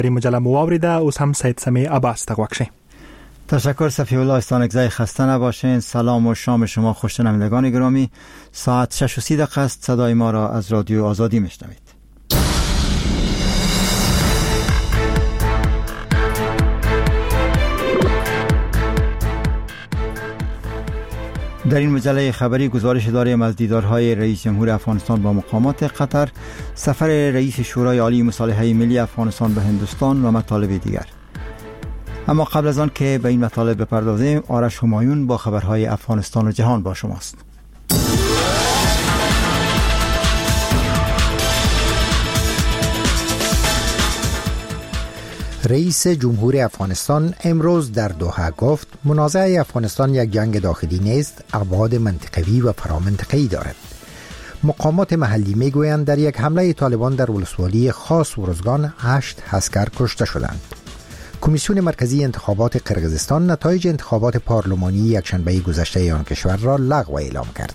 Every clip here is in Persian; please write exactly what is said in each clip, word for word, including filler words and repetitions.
این مجله مواورده اوس هم سید سمی عباس تقوکشه. تشکر صفی الله استانکزای خسته نباشین. سلام و شام شما خوش شنوندگان گرامی. ساعت شش و سی دقیقه است. صدای ما را از رادیو آزادی میشنوید. در این مجله خبری گزارش داریم از دیدارهای رئیس جمهور افغانستان با مقامات قطر، سفر رئیس شورای عالی مصالحه ملی افغانستان به هندوستان و مطالب دیگر. اما قبل از آن که به این مطالب بپردازیم، آرش همایون با خبرهای افغانستان و جهان با شماست. رئیس جمهور افغانستان امروز در دوحه گفت منازعه افغانستان یک جنگ داخلی نیست، ابعاد منطقوی و فرامنطقه‌ای دارد. مقامات محلی میگویند در یک حمله طالبان در ولسوالی خاص ورزگان هشت عسکر کشته شدند. کمیسیون مرکزی انتخابات قرقیزستان نتایج انتخابات پارلمانی یکشنبه گذشته آن کشور را لغو اعلام کرد.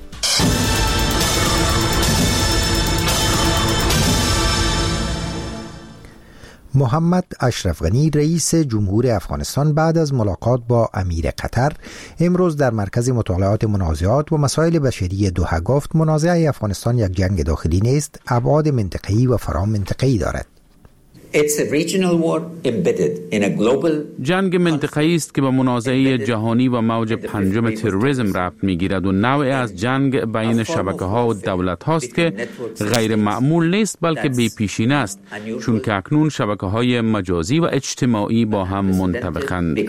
محمد اشرف غنی رئیس جمهور افغانستان بعد از ملاقات با امیر قطر امروز در مرکز مطالعات منازعات و مسائل بشری دوحه گفت منازعه افغانستان یک جنگ داخلی نیست، ابعاد منطقه‌ای و فرامنطقه‌ای دارد. It's a regional war embedded in a global جنگ منطقه‌ای است که به منازعه جهانی و موج پنجم تروریسم ربط می‌گیرد و نوعی از جنگ بین شبکه‌ها و دولت‌ها است که غیر معمول نیست بلکه بی‌پیشینه است، چون که اکنون شبکه‌های مجازی و اجتماعی با هم منطبقند.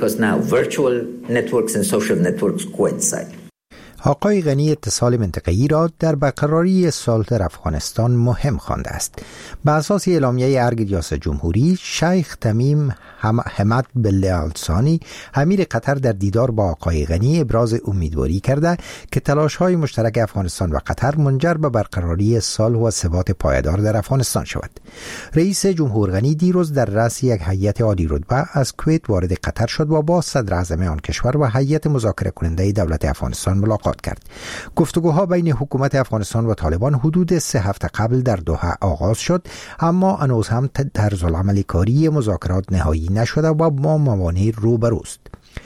آقای غنی اتصال منطقه‌ای را در برقراری صلح در افغانستان مهم خوانده است. به اساس اعلامیه ارگ ریاست جمهوری، شیخ تمیم حمد بالله آل-ثانی امیر قطر در دیدار با آقای غنی ابراز امیدواری کرده که تلاش‌های مشترک افغانستان و قطر منجر به برقراری صلح و ثبات پایدار در افغانستان شود. رئیس جمهور غنی دیروز در رأس یک هیئت عالی رتبه از کویت وارد قطر شد و با صدر اعظم آن کشور و هیئت مذاکره کننده دولت افغانستان ملاقات کرد. گفتگوها بین حکومت افغانستان و طالبان حدود سه هفته قبل در دوحه آغاز شد، اما هنوز هم طرزالعمل کاری مذاکرات نهایی نشده و با موانع روبروست.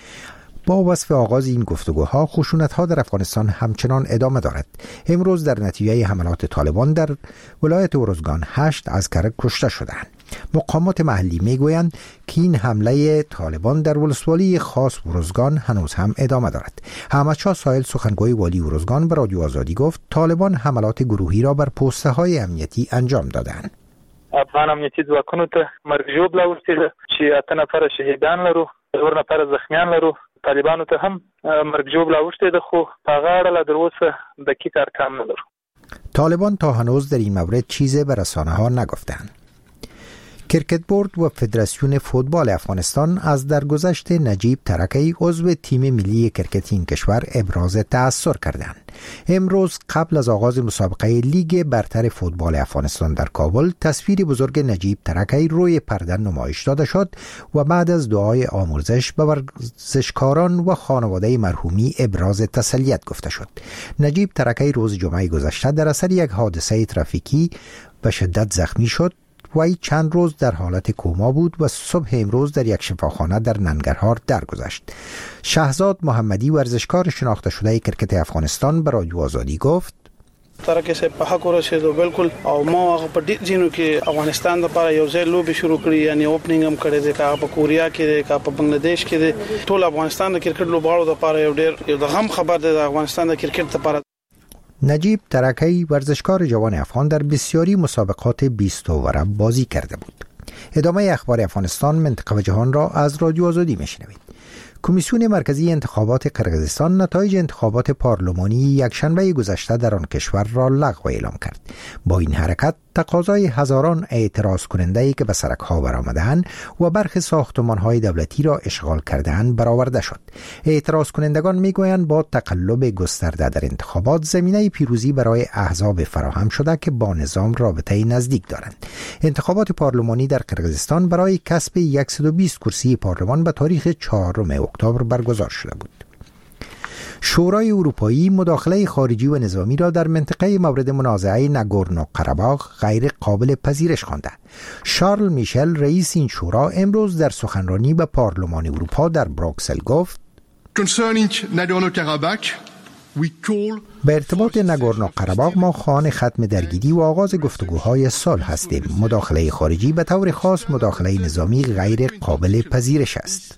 با وصف آغاز این گفتگوها، خشونت‌ها در افغانستان همچنان ادامه دارد. امروز در نتیجه حملات طالبان در ولایت ارزگان هشت عسکر کشته شدند. مقامات محلی میگویند که این حمله طالبان در ولسوالی خاص ورزگان هنوز هم ادامه دارد. احمد شاه سایل سخنگوی والی ورزگان به رادیو آزادی گفت طالبان حملات گروهی را بر پوسته های امنیتی انجام دادند. افغان امنیتي ځواکونو ته مرګ ژوبله ورسېده چې اته نفره شهیدان لرو، څلور نفره زخمیان لرو. طالبانو ته هم مرګ ژوبله ورسېده خو په هغه اړه لا تراوسه دقیق ارقام نه لرو. طالبان تا هنوز در این مورد چیزی به رسانه‌ها نگفتند. کرکت بورد و فدراسیون فوتبال افغانستان از درگذشت نجیب ترکی عضو تیم ملی کرکت این کشور ابراز تأثر کردند. امروز قبل از آغاز مسابقه لیگ برتر فوتبال افغانستان در کابل تصویر بزرگ نجیب ترکی روی پرده نمایش داده شد و بعد از دعای آمرزش به ورزشکاران و خانواده مرحومی ابراز تسلیت گفته شد. نجیب ترکی روز جمعه گذشته در اثر یک حادثه ترافیکی به شدت زخمی شد و ای چند روز در حالت کوما بود و صبح امروز در یک شفاخانه در ننگرهار درگذشت. شهزاد محمدی ورزشکار شناخته شده کرکت افغانستان به رادیو آزادی گفت ترکه سه په حق ورسېدو بالکل او ما هغه په ډېر ځینو کې افغانستان لپاره یو ځای لوبې شروع کړې، یعنی اوپننګ هم کړی دی، که په کوریا کې دی که په بنگلاديش کې دی. ټول افغانستان د کرکټ لوبغاړو لپاره یو ډېر یو د غم خبر دی د افغانستان د کرکټ لپاره. نجیب ترکی ورزشکار جوان افغان در بسیاری مسابقات بیست اووره بازی کرده بود. ادامه اخبار افغانستان، منطقه و جهان را از رادیو آزادی میشنوید. کمیسیون مرکزی انتخابات قرقیزستان نتایج انتخابات پارلمانی یکشنبه گذشته در آن کشور را لغو اعلام کرد. با این حرکت تقاضای هزاران اعتراض کننده‌ای که به سرک‌ها برآمدند و برخی ساختمان‌های دولتی را اشغال کردند برآورده شد. اعتراض کنندگان می‌گویند با تقلب گسترده در انتخابات زمینه پیروزی برای احزاب فراهم شده که با نظام رابطه نزدیک دارند. انتخابات پارلمانی در قرقیزستان برای کسب صد و بیست کرسی پارلمان به تاریخ چهارم اکتبر برگزار شده بود. شورای اروپایی مداخله خارجی و نظامی را در منطقه مورد منازعه ناگورنو قره‌باغ غیر قابل پذیرش خوانده. شارل میشل رئیس این شورا امروز در سخنرانی به پارلمان اروپا در بروکسل گفت به ارتباط ناگورنو قره‌باغ ما خواهان ختم درگیری و آغاز گفتگوهای صلح هستیم. مداخله خارجی به طور خاص مداخله نظامی غیر قابل پذیرش است.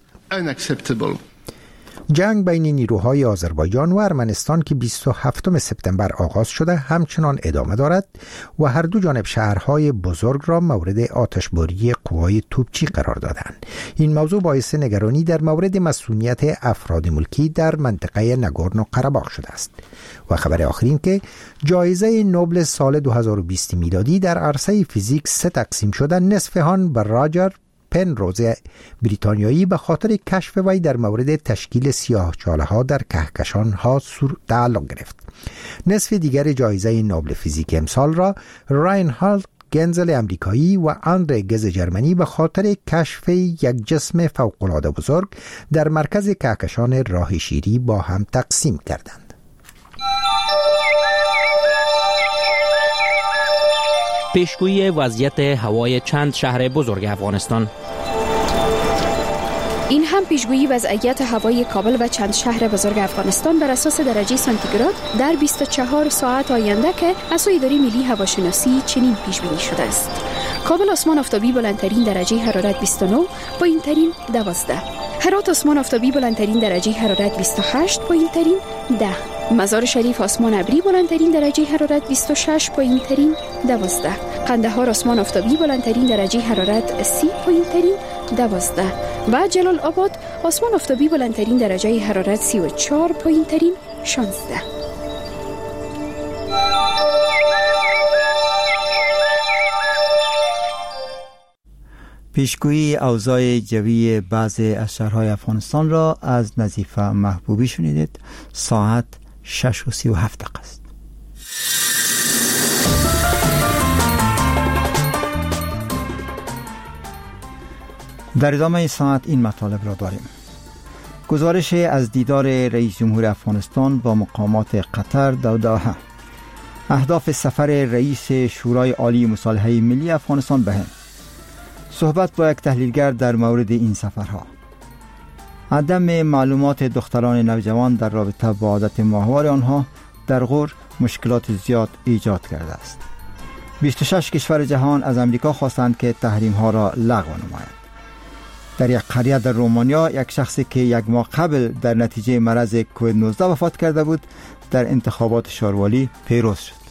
جنگ بین نیروهای آذربایجان و ارمنستان که بیست و هفتم سپتامبر آغاز شده همچنان ادامه دارد و هر دو جانب شهرهای بزرگ را مورد آتشباری قوای توپچی قرار دادند. این موضوع باعث نگرانی در مورد مسئولیت افراد ملکی در منطقه ناگورنو قره‌باغ شده است. و خبر آخرین که جایزه نوبل سال دو هزار و بیست میلادی در عرصه فیزیک سه تقسیم شده، نصف آن به راجر پنروز بریتانیایی به خاطر کشف وی در مورد تشکیل سیاهچاله‌ها در کهکشان‌ها تعلق گرفت. نصف دیگر جایزه نوبل فیزیک امسال را راینهارد گنزل امریکایی و آندره گز جرمنی به خاطر کشف یک جسم فوق‌العاده بزرگ در مرکز کهکشان راه شیری با هم تقسیم کردند. پیشگویی وضعیت هوای چند شهر بزرگ افغانستان. این هم پیشگویی وضعیت هوای کابل و چند شهر بزرگ افغانستان بر اساس درجه سانتیگراد در بیست و چهار ساعت آینده که از سوی اداره ملی هواشناسی چنین پیش بینی شده است. کابل آسمان آفتابی بلندترین درجه حرارت بیست و نه، پایین‌ترین دوازده. هرات آسمان آفتابی بلندترین درجه حرارت بیست و هشت، پایین‌ترین ده. مزار شریف آسمان ابری بلندترین درجه حرارت بیست و شش، پایین‌ترین دوازده. قندهار آسمان آفتابی بلندترین درجه حرارت سی، پایین‌ترین دوازده. و جلال آباد آسمان آفتابی بلندترین درجه حرارت سی و چهار، پایین‌ترین شانزده. پیشگویی اوضاع جوی بعضی از شهرهای افغانستان را از نظیفه محبوبی شنیدید. ساعت شش و سی و هفت دقیقه است. در ادامه این ساعت این مطالب را داریم. گزارش از دیدار رئیس جمهور افغانستان با مقامات قطر در دوحه. اهداف سفر رئیس شورای عالی مصالحه ملی افغانستان به هند. صحبت با یک تحلیلگر در مورد این سفرها. عدم معلومات دختران نوجوان در رابطه با عادت ماهوار آنها در غور مشکلات زیاد ایجاد کرده است. بیست و شش کشور جهان از امریکا خواستند که تحریم ها را لغو نماید. در یک قریه در رومانیا یک شخصی که یک ماه قبل در نتیجه مرض کووید نوزده وفات کرده بود در انتخابات شاروالی پیروز شد.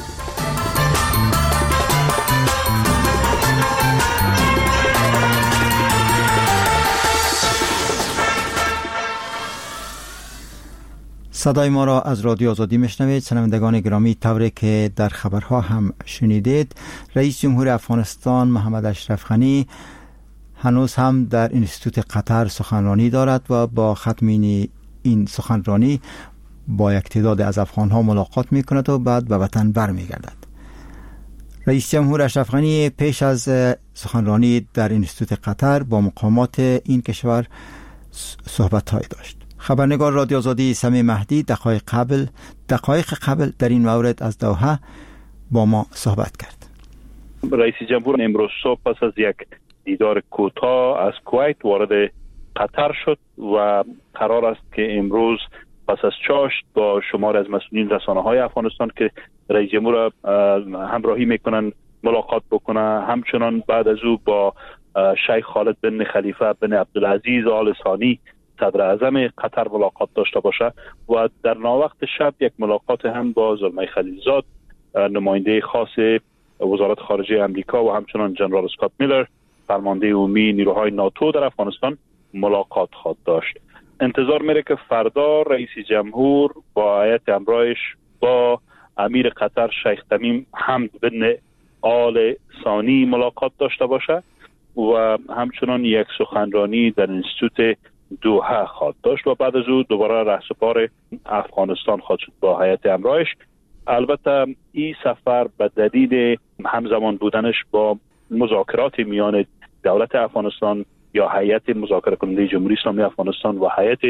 صدای ما را از رادیو آزادی میشنوید. شنوندگان گرامی، طوری که در خبرها هم شنیدید، رئیس جمهور افغانستان محمد اشرف غنی هنوز هم در انستیتوت قطر سخنرانی دارد و با ختم این سخنرانی با یک تعداد از افغانها ملاقات میکند و بعد به وطن برمیگردد. رئیس جمهور اشرف غنی پیش از سخنرانی در انستیتوت قطر با مقامات این کشور صحبت‌هایی داشت. خبرنگار رادیو آزادی سمی مهدی دقایق قبل دقایق قبل در این مورد از دوحه با ما صحبت کرد. رئیس جمهور امروز صبح پس از یک دیدار کوتاه از کویت وارد قطر شد و قرار است که امروز پس از چاشت با شمار از مسئولین رسانه‌های افغانستان که رئیس جمهور همراهی میکنن ملاقات بکنه. همچنان بعد از او با شیخ خالد بن خلیفه بن عبدالعزیز آل ثانی صدر اعظم قطر ملاقات داشته باشه و در ناوقت شب یک ملاقات هم با زلمه خلیلزاد نماینده خاص وزارت خارجه امریکا و همچنان جنرال اسکات میلر فرمانده عمومی نیروهای ناتو در افغانستان ملاقات خواهد داشت. انتظار میره که فردا رئیس جمهور با هیئت همراهش با امیر قطر شیخ تمیم حمد بن آل ثانی ملاقات داشته باشه و همچنان یک سخنرانی در انستیتوت دوحه خواهد داشت و بعد از او دوباره رهسپار افغانستان خواهد شد با هیئت همراهش. البته این سفر به دلیل همزمان بودنش با مذاکرات میان دولت افغانستان یا هیئت مذاکره کننده جمهوری اسلامی افغانستان و هیئت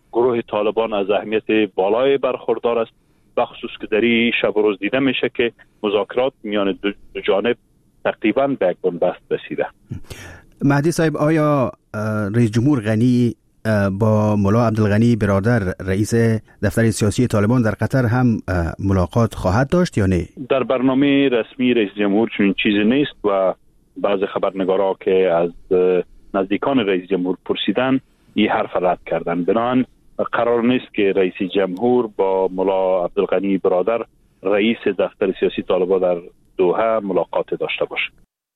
گروه طالبان از اهمیت بالای برخوردار است، بخصوص که در این شب و روز دیده میشه که مذاکرات میان دو جانب تقریبا به یک بنبست رسیده. مهدی صاحب، آیا رئیس جمهور غنی با ملا عبدالغنی برادر رئیس دفتر سیاسی طالبان در قطر هم ملاقات خواهد داشت یا نه؟ در برنامه رسمی رئیس جمهور چنین چیزی نیست و بعض خبرنگارا که از نزدیکان رئیس جمهور پرسیدن این حرف رد کردن. بنابراین قرار نیست که رئیس جمهور با ملا عبدالغنی برادر رئیس دفتر سیاسی طالبان در دوحه ملاقات داشته باشه.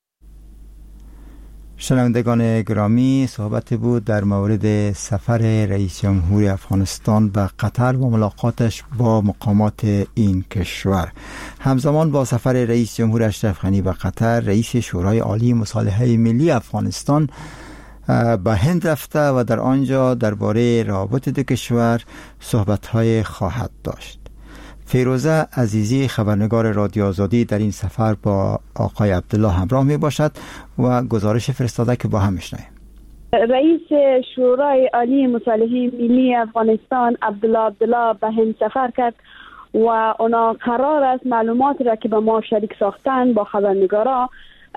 شنوندگان گرامی، صحبت بود در مورد سفر رئیس جمهور افغانستان به قطر و ملاقاتش با مقامات این کشور. همزمان با سفر رئیس جمهور اشرف غنی به قطر، رئیس شورای عالی مصالحه ملی افغانستان به هند رفته و در آنجا درباره روابط دو کشور صحبت‌های خواهد داشت. فیروزه عزیزی خبرنگار رادیو آزادی در این سفر با آقای عبدالله همراه می باشد و گزارش فرستاده که با هم میشنویم. رئیس شورای عالی مصالحه ملی افغانستان عبدالله عبدالله به هند سفر کرد و اونا قرار است معلومات را که به ما شریک ساختن با خبرنگارا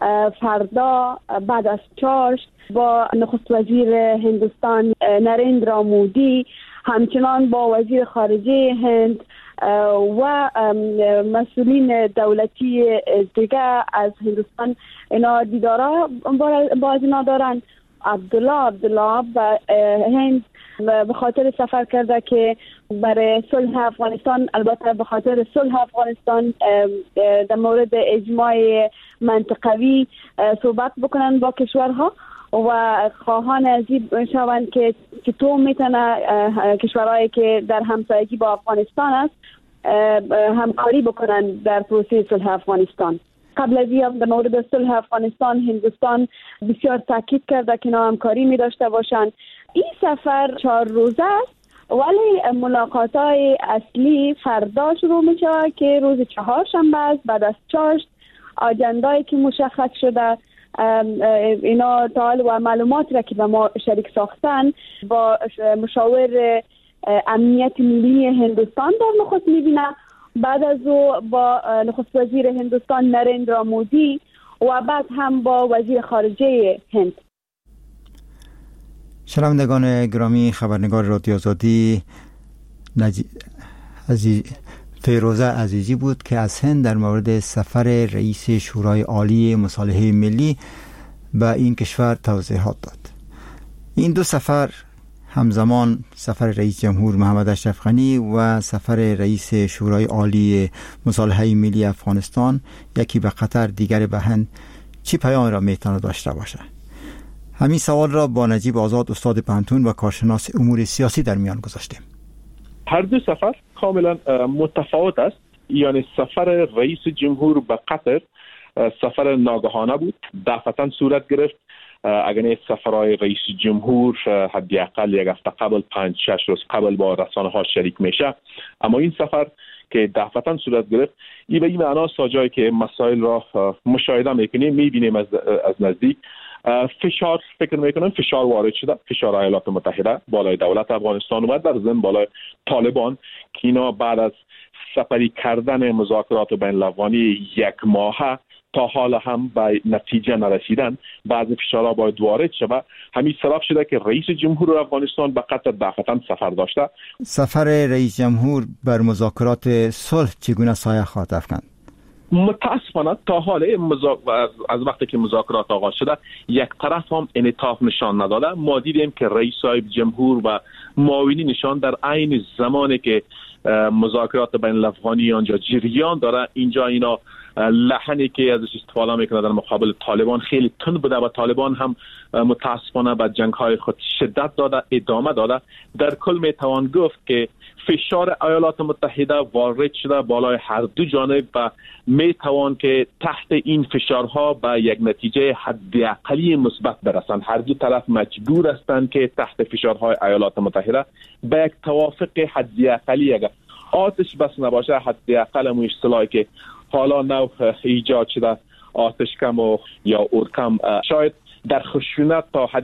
فردا بعد از چاشت با نخست وزیر هندوستان نریندرا مودی، همچنان با وزیر خارجه هند و مسئولین دولتی دیگه از هندوستان اینا دیدارا باز اینا دارن. عبدالله عبدالله به هند به خاطر سفر کرده که برای صلح افغانستان، البته به خاطر صلح افغانستان در مورد اجماع منطقوی صحبت بکنن با کشورها و خواهان عزیز شوند که چطور میتونه کشورهایی که در همسایگی با افغانستان است همکاری بکنن در پروسه صلح افغانستان. قبل از این در مورد صلح افغانستان هندوستان بسیار تاکید کرده که همکاری می داشته باشند. این سفر چهار روزه است ولی ملاقات‌های اصلی فردا شروع میشه که روز چهارشنبه است. بعد از چاشت آجندایی که مشخص شده اینا تعال و معلومات را که به ما شریک ساختن با مشاور امنیت ملی هندوستان در نخست میبینه. بعد از او با نخست وزیر هندوستان نریندرا مودی و بعد هم با وزیر خارجه هند. شنوندگان گرامی، خبرنگار رادیو آزادی نجی... عزیز... فیروزه عزیزی بود که از هند در مورد سفر رئیس شورای عالی مصالحه ملی به این کشور توضیحات داد. این دو سفر همزمان سفر رئیس جمهور محمد اشرف غنی و سفر رئیس شورای عالی مصالحه ملی افغانستان، یکی به قطر دیگر به هند، چی پیام را میتونه داشته باشه؟ همین سوال را با نجیب آزاد استاد پانتون و کارشناس امور سیاسی در میان گذاشتیم. هر دو سفر کاملا متفاوت است. یعنی سفر رئیس جمهور به قطر سفر ناگهانه بود، دفعتاً صورت گرفت. اگر نه سفرهای رئیس جمهور حداقل یک هفته قبل، پنج شش روز قبل با رسانه ها شریک میشه، اما این سفر که دفعتاً صورت گرفت این به این معنا ساجایی که مسائل را مشاهده میکنیم، میبینیم از از نزدیک فشار فکر میکنم فشار وارد شده، فشار ایالات متحده بالای دولت افغانستان اومد، در ضمن بالای طالبان که اینا بعد از سپری کردن مذاکرات بین الاقوانی یک ماه تا حال هم به نتیجه نرسیدن، بعضی فشارها باید وارد شود. همین سبب شده که رئیس جمهور افغانستان به قطر دفعتاً سفر داشته. سفر رئیس جمهور بر مذاکرات صلح چگونه سایه خواهد افکند؟ متاسفانه تا حال مزا... از وقتی که مذاکرات آغاز شده یک طرف هم انعطاف نشان نداده. ما دیدیم که رئیس صاحب جمهور و معاونی نشان در عین زمانی که مذاکرات بین الافغانی آنجا جریان داره، اینجا اینا لحنی که ازش استفاده میکنه در مقابل طالبان خیلی تند بوده و طالبان هم متاسفانه به جنگ‌های خود شدت داده، ادامه داده. در کل میتوان گفت که فشار ایالات متحده وارد شده بالای هر دو جانب و میتوان که تحت این فشارها به یک نتیجه حداقلی مثبت برسند. هر دو طرف مجبور هستند که تحت فشارهای ایالات متحده به یک توافق حداقلی، اگر آتش بس نباشه، حداقل اون اصطلاحی که حالا نو ایجاد شده آتش کم و یا اورکم، شاید در خشونت تا حد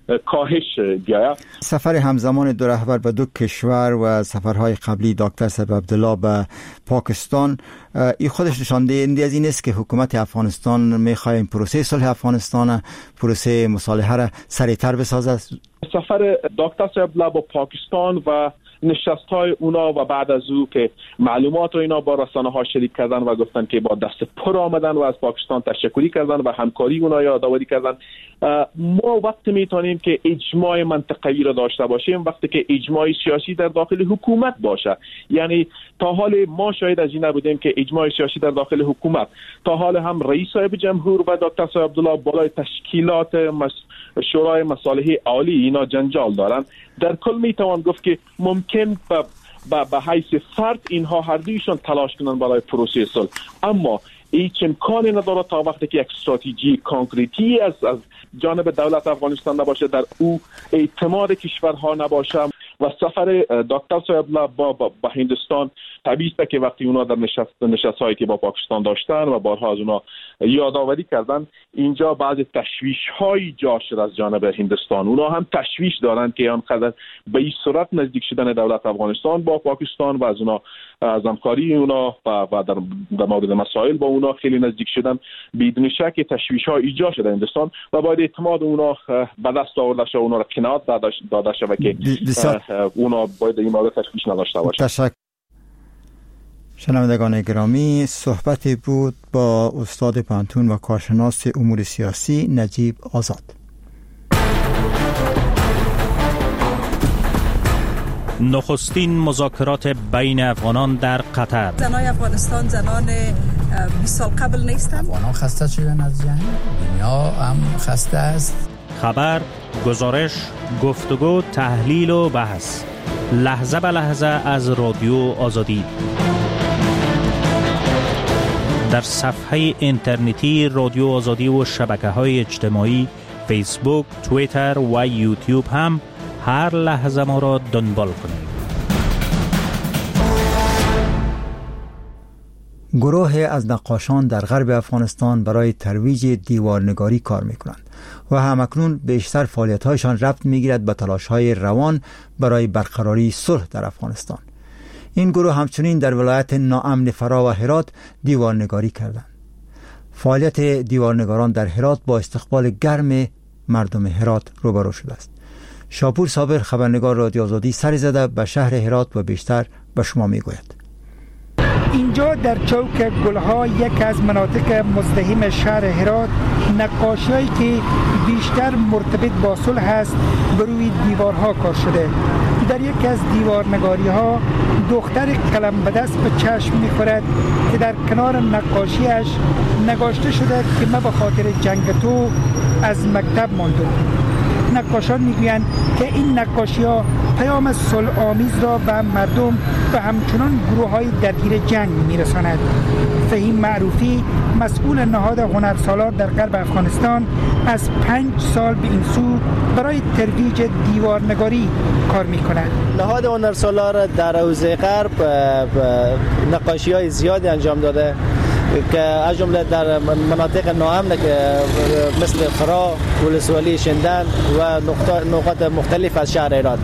کاهش بیاید. سفر همزمان دو رهبر به دو کشور و سفرهای قبلی دکتر صاحب عبدالله به پاکستان این خودش نشان دهنده از این است که حکومت افغانستان میخواد این پروسه صلح افغانستان، پروسه مصالحه را سریعتر بسازد. سفر دکتر صاحب عبدالله با پاکستان و نشست های اونا و بعد از او که معلومات رو اینا با رسانه ها شریک کردن و گفتن که با دست پر آمدن و از پاکستان تشکری کردن و همکاری اونا یادآوری کردن. ما وقتی میتونیم که اجماع منطقوی را داشته باشیم وقتی که اجماع سیاسی در داخل حکومت باشه. یعنی تا حال ما شاید از این نبودیم که اجماع سیاسی در داخل حکومت، تا حال هم رئیس صاحب جمهور و دکتر صاحب عبدالله بالای تشکیلات مس... شورای مصالح عالی اینا جنجال دارن. در کل میتوان گفت که ممکن به به حیث فرد اینها هر دویشان تلاش کنن برای پروسه صلح، اما هیچ امکانی نداره تا وقتی که یک استراتژی کانکریتی از از جانب دولت افغانستان نباشه، در او اعتماد کشورها نباشه. و سفر دکتر صاحب عبدالله با, با, با هندوستان طبیعی است که وقتی اونا در نشست نشست‌هایی که با پاکستان داشتن و بارها از اونا یادآوری کردن، اینجا بعض تشویش‌های ایجاد شد از جانب هندوستان. اونا هم تشویش دارن که آنقدر به این صورت نزدیک شدن دولت افغانستان با پاکستان و از اونا از همکاری اونا و, و در, در مورد مسائل با اونا خیلی نزدیک شدن، بدون شک تشویش‌ها ایجاد شده هندوستان و باید اعتماد اونا به دست آورده شه، اونا را قناعت داده شه که اونا باید این مورد تشویش نداشته باشه. تشکر. شنوندگان گرامی، صحبتی بود با استاد پانتون و کارشناس امور سیاسی نجیب آزاد. نخستین مذاکرات بین افغانان در قطر. زنای افغانستان زنان بیست سال قبل نیستند. افغانان خسته شدن از جنگ، دنیا هم خسته است. خبر، گزارش، گفتگو، تحلیل و بحث لحظه به لحظه از رادیو آزادی در صفحه اینترنتی رادیو آزادی و شبکه‌های اجتماعی فیسبوک، توییتر و یوتیوب هم هر لحظه ما را دنبال کنید. گروه از نقاشان در غرب افغانستان برای ترویج دیوارنگاری کار می‌کنند و همکنون بیشتر فعالیت‌هایشان ربط می‌گیرد به تلاش‌های روان برای برقراری صلح در افغانستان. این گروه همچنین در ولایت ناامن فرا و هرات دیوارنگاری کردند. فعالیت دیوارنگاران در هرات با استقبال گرم مردم هرات روبرو شده است. شاپور صابر خبرنگار رادیو آزادی سر زده به شهر هرات و بیشتر به شما میگوید. اینجا در چوک گلها یک از مناطق مزدحم شهر هرات نقاشی‌هایی که بیشتر مرتبط با صلح است بر روی دیوارها کار شده. در یک از دیوارنگاری‌ها دختر قلم به دست به چشم می‌خورد که در کنار نقاشیش نگاشته شده که ما به خاطر جنگ تو از مکتب ماندم. نقاشان میگویند که این نقاشی‌ها پیام صلح آمیز را به مردم و همچنان گروه‌های درگیر جنگ می‌رساند. فهیم معروفی مسئول نهاد هنرسالار در غرب افغانستان از پنج سال به این سو برای ترویج دیوارنگاری کار می‌کند. نهاد هنرسالار در حوزه غرب نقاشی‌های زیادی انجام داده که از جمله در مناطق ناامن که مثل فرا، ولسوالی شندن و نقاط مختلف از شهر هرات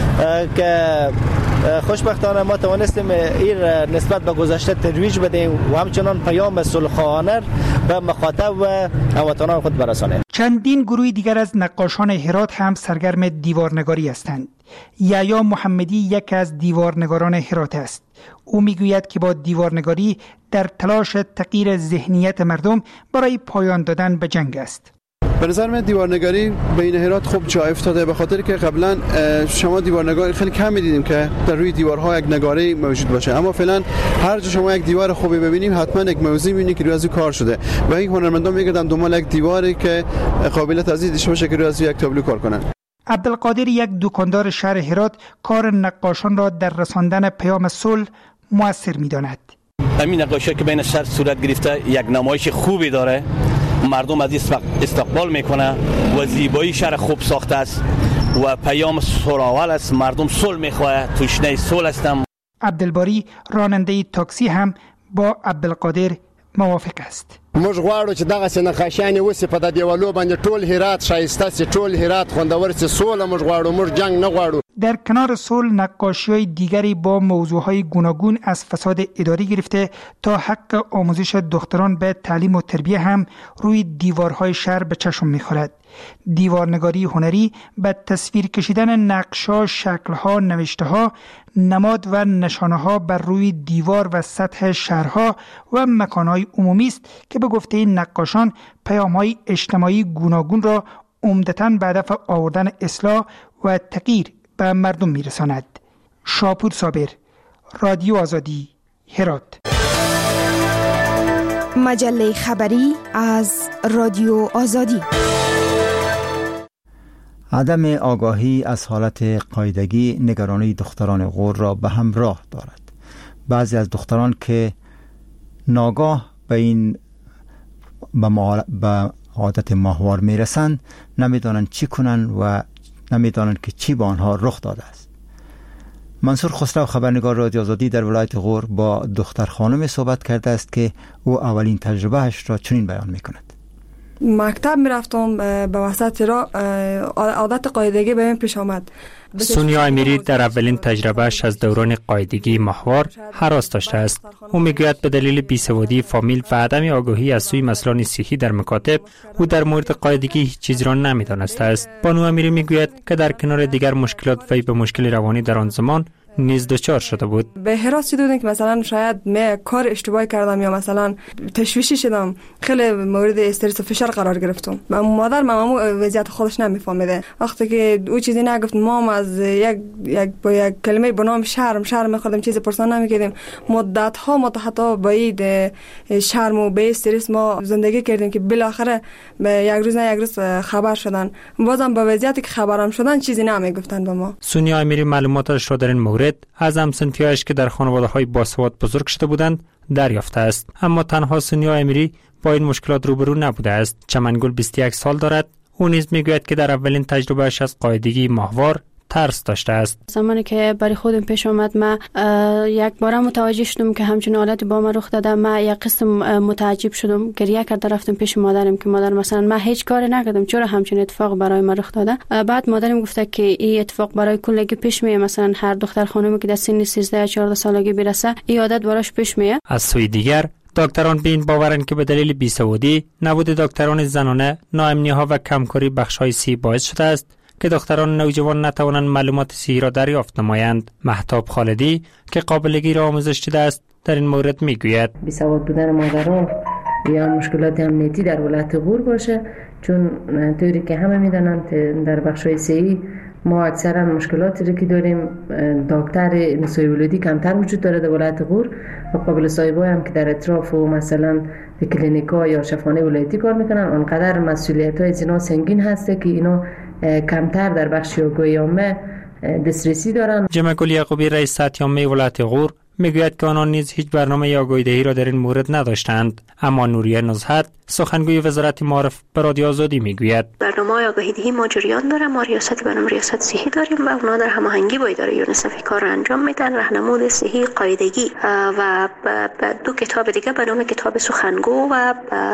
که خوشبختانه ما توانستیم این نسبت به گذشته ترویج بدیم و همچنان پیام صلح‌خواهانه به مخاطب و هموطنان خود برسانیم. چندین گروه دیگر از نقاشان هرات هم سرگرم دیوارنگاری هستند. یحیی محمدی یک از دیوارنگاران هرات است. او میگوید که با دیوارنگاری در تلاش تغییر ذهنیت مردم برای پایان دادن به جنگ است. به نظر من دیوارنگاری بین هرات خوب جا افتاده، به خاطر که قبلا شما دیوارنگاری خیلی کم می‌دیدیم که در روی دیوارها یک نگاره موجود باشه، اما فعلا هر جا شما یک دیوار خوبی ببینیم حتما یک موضوع می‌بینید که روی از کار شده و این هنرمندان میگردن دنبال یک دیواری که قابلیت تزیید داشته باشه که روی از یک تابلو کار کنن. عبدالقادر یک دکاندار شهر هرات کار نقاشان را در رساندن پیام صلح مؤثر می‌داند. همین نقاشی که بین شهر صورت گرفته یک نمایش خوبی داره، مردم از استقبال میکنه و زیبایی شهر خوب ساخته است و پیام صلح‌آور است. مردم صلح میخواه، تشنه صلح هستم. عبدالباری راننده تاکسی هم با عبدالقادر موافق است. موږ غواړو چې دغه سي نقاشیانې وسي په د دیوالو باندې ټول هرات شایسته سي، ټول هرات خوندور سي. سوله موږ غواړو، موږ جنگ نه غواړو. در کنار صلح نقاشی‌های دیگری با موضوعهای گوناگون از فساد اداری گرفته تا حق آموزش دختران به تعلیم و تربیه هم روی دیوارهای شهر به چشم می‌خورد. دیوارنگاری هنری به تصویر کشیدن نقش‌ها، شکل‌ها، نوشته‌ها، نماد و نشانه‌ها بر روی دیوار و سطح شهرها و مکان‌های عمومی است که به گفته نقاشان پیام‌های اجتماعی گوناگون را عمدتاً به هدف آوردن اصلاح و تغییر به مردم میرساند. شاپور صابر، رادیو آزادی، هرات. مجله خبری از رادیو آزادی. عدم آگاهی از حالت قاعدگی نگرانی دختران غور را به همراه دارد. بعضی از دختران که ناگاه به این به عادت ماهوار میرسند نمیدانند چی کنند و نمیدانند که چی با آنها رخ داده است. منصور خسرو، خبرنگار رادیو آزادی در ولایت غور، با دختر خانم صحبت کرده است که او اولین تجربهش را چنین بیان میکند. مکتب میرفتم، به وسط را عادت قاعدگی بهم پیش آمد. سونیا امیری در اولین تجربهش از دوران قاعدگی ماهوار هراس داشته است. او میگوید به دلیل بیسوادی فامیل و عدم آگاهی از سوی مسئولان صحی در مکاتب، او در مورد قاعدگی هیچ چیز را نمیدانسته است. بانو امیری میگوید که در کنار دیگر مشکلات وی به مشکل روانی در آن زمان نیز دچار شده بود. به حراس دیدم که مثلا شاید من کار اشتباهی کردم یا مثلا تشویشی شدم، خیلی مورد استرس و فشار قرار گرفتم. مادر مامو وضعیت خودش نمیفهمیده. وقتی که او چیزی نگفت، مام از یک یک با یک کلمه به نام شرم شرم می‌خوردم، چیزی پرسان نمی‌کردیم. مدت ها ما حتی با این شرم و به استرس ما زندگی کردیم که بالاخره یک روز نه یک روز خبر شدن. بازم با وضعیتی که خبرم شدن چیزی نمیگفتن به ما. سونیا امیری معلوماتش را در این مورد از همسنفیایش که در خانواده‌های باسواد بزرگ شده بودند دریافته است. اما تنها سونیا امیری با این مشکلات روبرو نبوده است. چمنگل بیست و یک سال دارد. او نیز میگوید که در اولین تجربهش از قاعدگی ماهوار ترس داشته است. زمانی که برای خودم پیش آمد، من یک بار متوجه شدم که همچین حالتی با من رخ داده. من یک قسم متعجب شدم، گریه کرده رفتم پیش مادرم که مادر مثلا من هیچ کاری نکردم، چرا همچین اتفاق برای من رخ داده؟ بعد مادرم گفته که این اتفاق برای کلگی پیش میاد، مثلا هر دختر خانومی که در سن سیزده چهارده سالگی برسه این عادت براش پیش میاد. از سوی دیگر دکتران به این باورند که به دلیل بیسوادی، نبود دکتران زنانه، ناامنی‌ها و کمکاری بخش‌های صحی باعث شده است که دختران نوجوان نتوانند معلومات صحی را دریافت نمایند. مهتاب خالدی که قابلگی را آموزش دیده است در این مورد میگوید بیسواد بودن مادران یا مشکلات امنیتی در ولایت غور باشه، چون طوری که همه میدانند در بخش‌های صحی ما اکثرا مشکلاتی رو که داریم، دکتر نسای ولادی کمتر وجود داره در ولایت غور و قابل صاحبای هم که در اطراف و مثلا به کلینیکا یا شفاخانه ولایتی کار میکنن، آنقدر مسئولیت های زینا سنگین هسته که اینا کمتر در بخش آگاهی عامه دسترسی دارن. جمعگل یعقوبی رئیس سطح عامه ولایت غور میگوید که آنان نیز هیچ برنامه آگاهی‌دهی را در این مورد نداشتند. اما نوریه نزهت، سخنگوی وزارت معارف، به رادیو آزادی میگوید برنامه آگاهی‌دهی ما جریان داره، ما ریاست برنامه ریاست صحی داریم و اونا در هماهنگی با اداره یونیسف کار انجام میدن. راهنمود صحی قاعدگی و دو کتاب دیگه به نام کتاب سخنگو و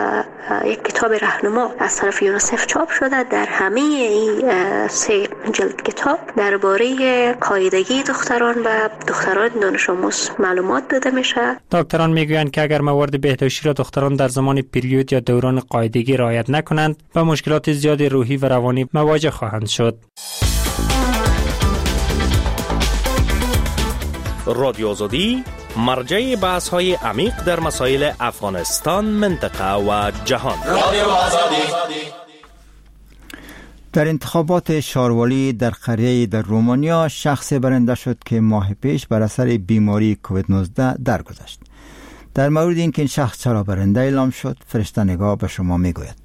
یک کتاب راهنما از طرف یونیسف چاپ شده. در همه این سه جلد کتاب درباره قاعدگی دختران و دختران دانش آموز معلومات داده میشه. دکتران میگویند که اگر موارد بهداشتی را دختران در زمان پریود یا دوران قاعدگی رعایت نکنند، با مشکلات زیاد روحی و روانی مواجه خواهند شد. رادیو آزادی مرجع بحث های عمیق در مسائل افغانستان، منطقه و جهان. رادیو آزادی. در انتخابات شاروالی در قریه در رومانیا شخص برنده شد که ماه پیش بر اثر بیماری کووید نوزده درگذشت. در مورد اینکه این شخص چرا برنده اعلام شد، فرشته نگاه به شما میگوید.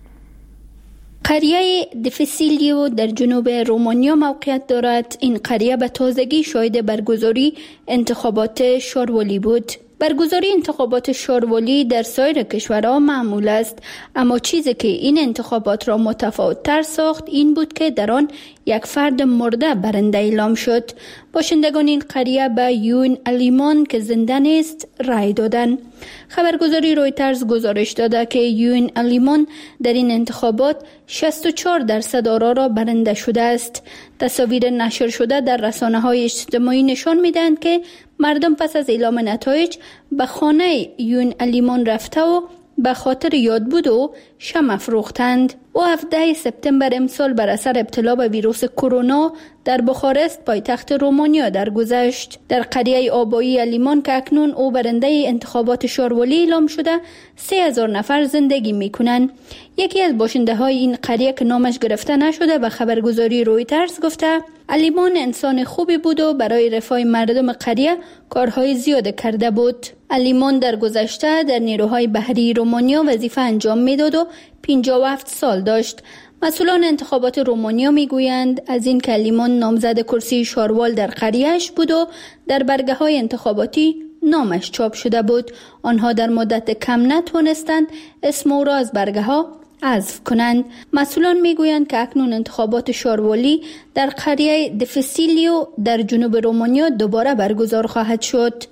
قریه دفسیلیو در جنوب رومانیا موقعیت دارد. این قریه به تازگی شاهد برگزاری انتخابات شاروالی بود. برگزاری انتخابات شورولی در سایر کشورها معمول است، اما چیزی که این انتخابات را متفاوت‌تر ساخت این بود که در آن یک فرد مرده برنده اعلام شد. باشندگان این قریه به یون الیمان که زنده نیست رای دادند. خبرگزاری رویترز گزارش داده که یون الیمان در این انتخابات شصت و چهار درصد آرا را برنده شده است. تصاویر نشر شده در رسانه‌های اجتماعی نشان می‌دهند که مردم پس از اعلام نتایج به خانه یون الیمان رفته و به خاطر یاد بود و شمع افروختند. او هفدهم سپتامبر امسال بر اثر ابتلا به ویروس کرونا در بخارست پایتخت رومانیا درگذشت. در قریه آبایی الیمان که اکنون او برنده انتخابات شورولی اعلام شده سه هزار نفر زندگی میکنند. یکی از باشنده های این قریه که نامش گرفته نشده به خبرگزاری رویترز گفته الیمان انسان خوبی بود و برای رفاه مردم قریه کارهای زیاد کرده بود. الیمان در گذشته در نیروهای بحری رومانیا وظیفه انجام میداد و پنجاه و هفت سال داشت. مسئولان انتخابات رومانیا میگویند از این که الیمان نامزد کرسی شاروال در قریه‌اش بود و در برگه های انتخاباتی نامش چاپ شده بود، آنها در مدت کم نتوانستند اسم او را از برگه ها حذف کنند. مسئولان میگویند که اکنون انتخابات شاروالی در قریه دفسیلیو در جنوب رومانیا دوباره برگزار خواهد شد.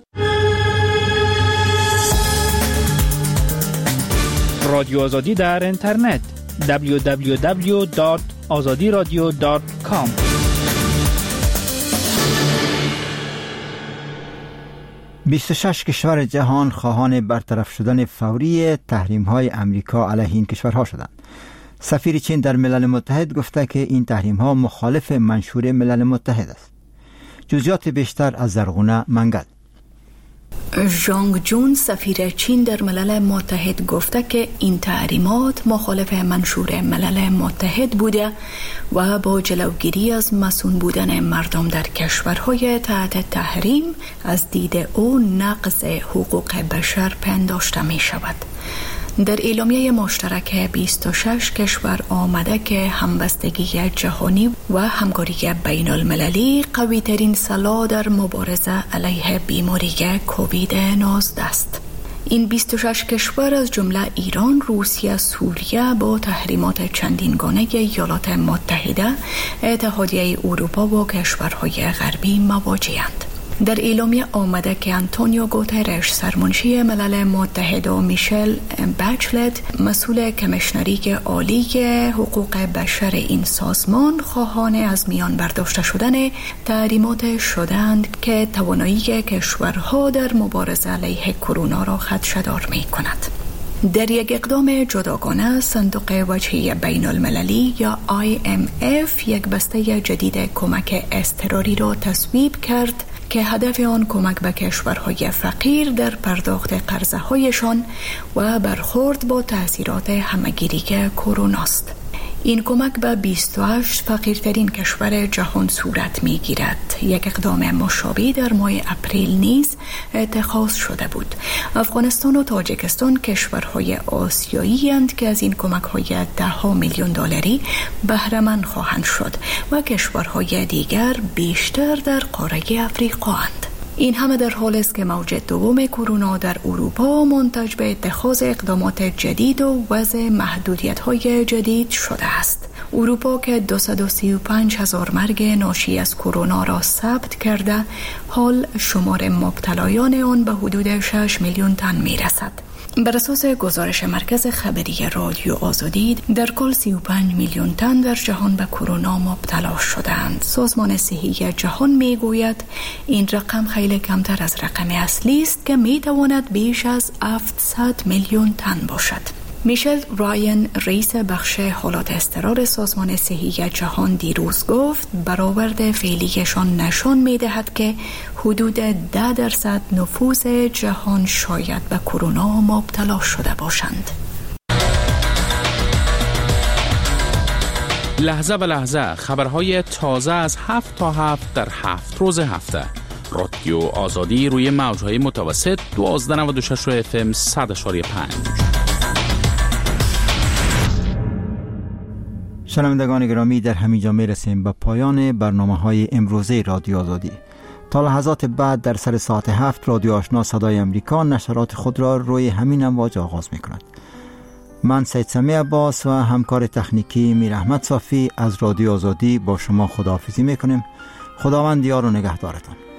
رادیو آزادی در اینترنت دبلیو دبلیو دبلیو دات آزادی رادیو دات کام. بیست و شش کشور جهان خواهان برطرف شدن فوری تحریم‌های امریکا علیه این کشورها شدند. سفیر چین در ملل متحد گفته که این تحریم‌ها مخالف منشور ملل متحد است. جزئیات بیشتر از زرغونه منگل. ژانگ جون سفیر چین در ملل متحد گفته که این تحریمات مخالف منشور ملل متحد بوده و با جلوگیری از مسئول بودن مردم در کشورهای تحت تحریم از دید او نقض حقوق بشر پنداشته می شود. در اعلامیه مشترک بیست و شش کشور آمده که همبستگی جهانی و همکاری بین المللی قوی ترین سلاح در مبارزه علیه بیماری کووید نوزده است. این بیست و شش کشور از جمله ایران، روسیه، سوریه با تحریمات چندین گانه ایالات متحده، اتحادیه اروپا و کشورهای غربی مواجه‌اند. در اعلامیه آمده که آنتونیو گوترش سرمنشی ملل متحد و میشل بچلت مسئول کمیشنری عالی حقوق بشر این سازمان خواهان از میان برداشته شدن تحریمات شدند که توانایی کشورها در مبارزه علیه کرونا را خدشه‌دار می‌کند. در یک اقدام جداگانه صندوق وجهی بین المللی یا آی ام اف یک بسته جدید کمک اضطراری را تصویب کرد که هدف آن کمک به کشورهای فقیر در پرداخت قرضه هایشان و برخورد با تأثیرات همه‌گیری کرونا است. این کمک به بیست و هشت فقیرترین کشور جهان صورت می گیرد. یک اقدام مشابه در ماه اپریل نیز اتخاذ شده بود. افغانستان و تاجیکستان کشورهای آسیایی اند که از این کمک های ده ها میلیون دلاری بهره مند خواهند شد و کشورهای دیگر بیشتر در قاره افریقا اند. این همه در حالی است که موج دوم کرونا در اروپا منتج به اتخاذ اقدامات جدید و وضع محدودیت‌های جدید شده است. اروپا که دویست و سی و پنج هزار مرگ ناشی از کرونا را ثبت کرده، حال شمار مبتلایان آن به حدود شش میلیون تن می‌رسد. بر اساس گزارش مرکز خبری رادیو آزادی، در کل سی و پنج میلیون تن در جهان به کرونا مبتلا شدند. سازمان صحی جهان میگوید این رقم خیلی کمتر از رقم اصلی است که میتواند بیش از هفتصد میلیون تن باشد. میشل رایان رئیس بخش حالات اضطرار سازمان صحی جهان دیروز گفت برآورد فعلیشان نشان میدهد که حدود ده درصد نفوس جهان شاید به کرونا مبتلا شده باشند. لحظه به لحظه خبرهای تازه از هفت تا هفت در هفت روز هفته. رادیو آزادی روی موجهای متوسط دوازده نود و شش اف ام صد و پنج. شنوندگان گرامی، در همین جا میرسیم به پایان برنامه های امروزه رادیو آزادی. تا لحظات بعد در سر ساعت هفت رادیو آشنا صدای امریکا نشرات خود را روی همین امواج آغاز می کند. من سید سمی عباس و همکار تکنیکی میر احمد صافی از رادیو آزادی با شما خداحافظی می کنیم. خداوند یار و نگهدارتان.